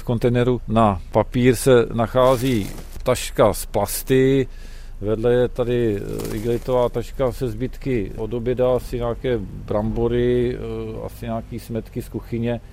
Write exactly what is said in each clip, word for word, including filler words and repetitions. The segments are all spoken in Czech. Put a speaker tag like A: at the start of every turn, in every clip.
A: V kontejneru na papír se nachází taška z plasty, vedle je tady igelitová taška se zbytky od oběda, asi nějaké brambory, asi nějaké smetky z kuchyně.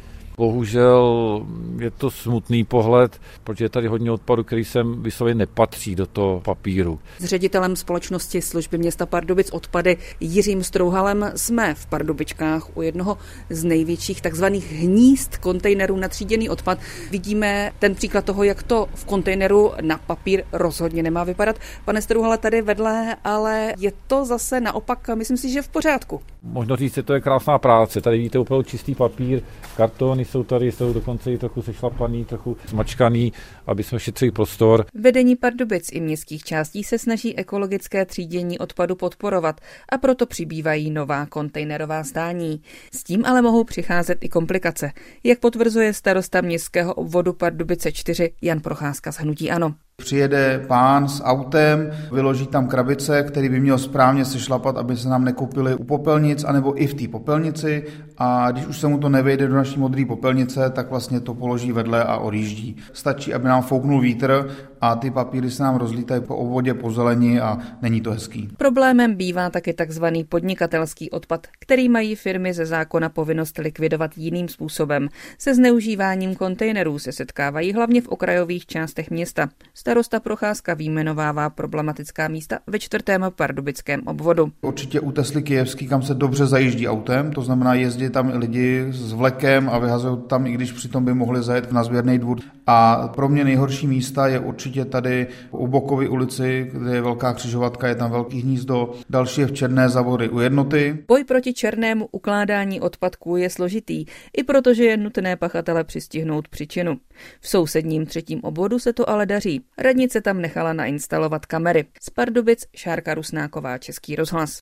A: Bohužel je to smutný pohled, protože je tady hodně odpadu, který sem vysloveně nepatří do toho papíru.
B: S ředitelem společnosti služby města Pardubic odpady Jiřím Strouhalem jsme v Pardubičkách u jednoho z největších takzvaných hnízd kontejnerů na tříděný odpad. Vidíme ten příklad toho, jak to v kontejneru na papír rozhodně nemá vypadat. Pane Strouhale, tady vedle, ale je to zase naopak, myslím si, že v pořádku.
A: Možno říct, že to je krásná práce. Tady vidíte opravdu čistý papír, kartony jsou tady, jsou dokonce i trochu sešlapaný, trochu zmačkaný, aby jsme šetřili prostor.
B: Vedení Pardubic i městských částí se snaží ekologické třídění odpadu podporovat a proto přibývají nová kontejnerová stání. S tím ale mohou přicházet i komplikace, jak potvrzuje starosta městského obvodu Pardubice čtyři Jan Procházka z hnutí ANO.
C: Přijede pán s autem, vyloží tam krabice, který by měl správně sešlapat, aby se nám nekopily u popelnic, anebo i v té popelnici, a když už se mu to nevejde do naší modré popelnice, tak vlastně to položí vedle a odjíždí. Stačí, aby nám fouknul vítr a ty papíry se nám rozlítají po obvodě, po zeleni a není to hezký.
B: Problémem bývá taky takzvaný podnikatelský odpad, který mají firmy ze zákona povinnost likvidovat jiným způsobem. Se zneužíváním kontejnerů se setkávají hlavně v okrajových částech města. Starosta Procházka vyjmenovává problematická místa ve čtvrtém pardubickém obvodu.
C: Určitě u Tesly Kyjevský, kam se dobře zajíždí autem, to znamená jezdí tam i lidi s vlekem a vyhazují tam, i když přitom by mohli zajet na sběrný dvůr. A pro mě nejhorší místa je určitě tady u Bokovy ulici, kde je velká křižovatka, je tam velký hnízdo, další je v Černé Zavory u Jednoty.
B: Boj proti černému ukládání odpadků je složitý, i protože je nutné pachatele přistihnout příčinu. V sousedním třetím obvodu se to ale daří. Radnice tam nechala nainstalovat kamery. Z Pardubic Šárka Rusnáková, Český rozhlas.